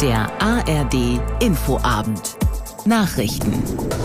Der ARD Infoabend. Nachrichten.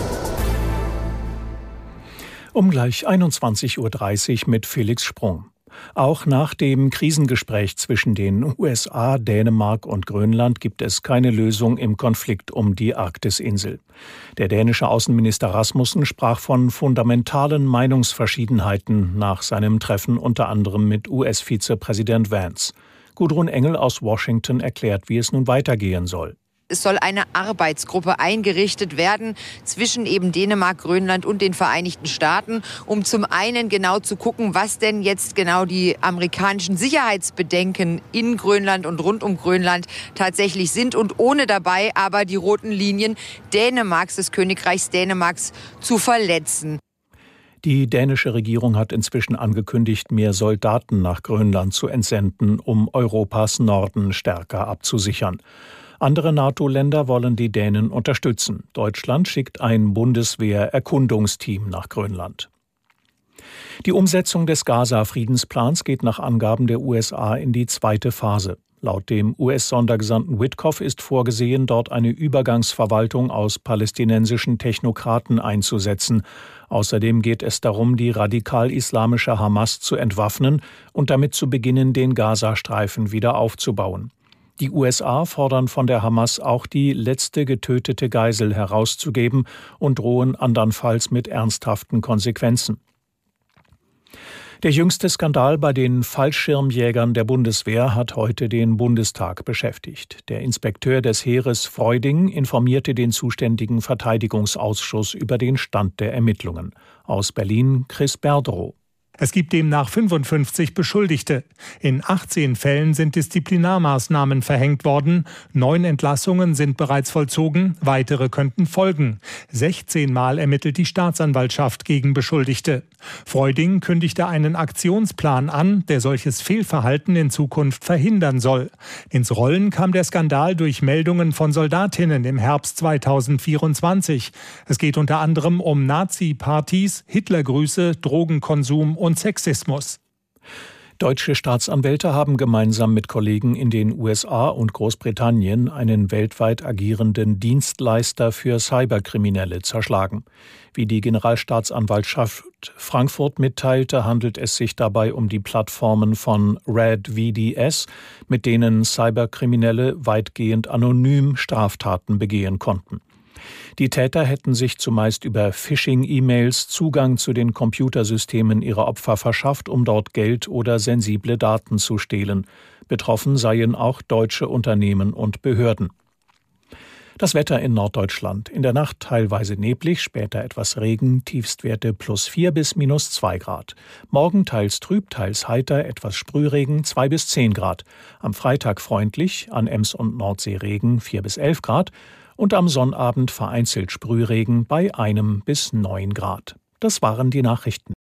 Um gleich 21:30 Uhr mit Felix Sprung. Auch nach dem Krisengespräch zwischen den USA, Dänemark und Grönland gibt es keine Lösung im Konflikt um die Arktisinsel. Der dänische Außenminister Rasmussen sprach von fundamentalen Meinungsverschiedenheiten nach seinem Treffen unter anderem mit US-Vizepräsident Vance. Gudrun Engel aus Washington erklärt, wie es nun weitergehen soll. Es soll eine Arbeitsgruppe eingerichtet werden zwischen eben Dänemark, Grönland und den Vereinigten Staaten, um zum einen genau zu gucken, was denn jetzt genau die amerikanischen Sicherheitsbedenken in Grönland und rund um Grönland tatsächlich sind und ohne dabei aber die roten Linien Dänemarks, des Königreichs Dänemarks, zu verletzen. Die dänische Regierung hat inzwischen angekündigt, mehr Soldaten nach Grönland zu entsenden, um Europas Norden stärker abzusichern. Andere NATO-Länder wollen die Dänen unterstützen. Deutschland schickt ein Bundeswehr-Erkundungsteam nach Grönland. Die Umsetzung des Gaza-Friedensplans geht nach Angaben der USA in die zweite Phase. Laut dem US-Sondergesandten Witkoff ist vorgesehen, dort eine Übergangsverwaltung aus palästinensischen Technokraten einzusetzen. Außerdem geht es darum, die radikal-islamische Hamas zu entwaffnen und damit zu beginnen, den Gazastreifen wieder aufzubauen. Die USA fordern von der Hamas auch die letzte getötete Geisel herauszugeben und drohen andernfalls mit ernsthaften Konsequenzen. Der jüngste Skandal bei den Fallschirmjägern der Bundeswehr hat heute den Bundestag beschäftigt. Der Inspekteur des Heeres Freuding informierte den zuständigen Verteidigungsausschuss über den Stand der Ermittlungen. Aus Berlin Chris Berdrow. Es gibt demnach 55 Beschuldigte. In 18 Fällen sind Disziplinarmaßnahmen verhängt worden. 9 Entlassungen sind bereits vollzogen. Weitere könnten folgen. 16 Mal ermittelt die Staatsanwaltschaft gegen Beschuldigte. Freuding kündigte einen Aktionsplan an, der solches Fehlverhalten in Zukunft verhindern soll. Ins Rollen kam der Skandal durch Meldungen von Soldatinnen im Herbst 2024. Es geht unter anderem um Nazi-Partys, Hitlergrüße, Drogenkonsum und Sexismus. Deutsche Staatsanwälte haben gemeinsam mit Kollegen in den USA und Großbritannien einen weltweit agierenden Dienstleister für Cyberkriminelle zerschlagen. Wie die Generalstaatsanwaltschaft Frankfurt mitteilte, handelt es sich dabei um die Plattformen von RedVDS, mit denen Cyberkriminelle weitgehend anonym Straftaten begehen konnten. Die Täter hätten sich zumeist über Phishing-E-Mails Zugang zu den Computersystemen ihrer Opfer verschafft, um dort Geld oder sensible Daten zu stehlen. Betroffen seien auch deutsche Unternehmen und Behörden. Das Wetter in Norddeutschland. In der Nacht teilweise neblig, später etwas Regen, Tiefstwerte +4 bis -2 Grad. Morgen teils trüb, teils heiter, etwas Sprühregen, 2 bis 10 Grad. Am Freitag freundlich, an Ems und Nordsee Regen, 4 bis 11 Grad. Und am Sonnabend vereinzelt Sprühregen bei 1 bis 9 Grad. Das waren die Nachrichten.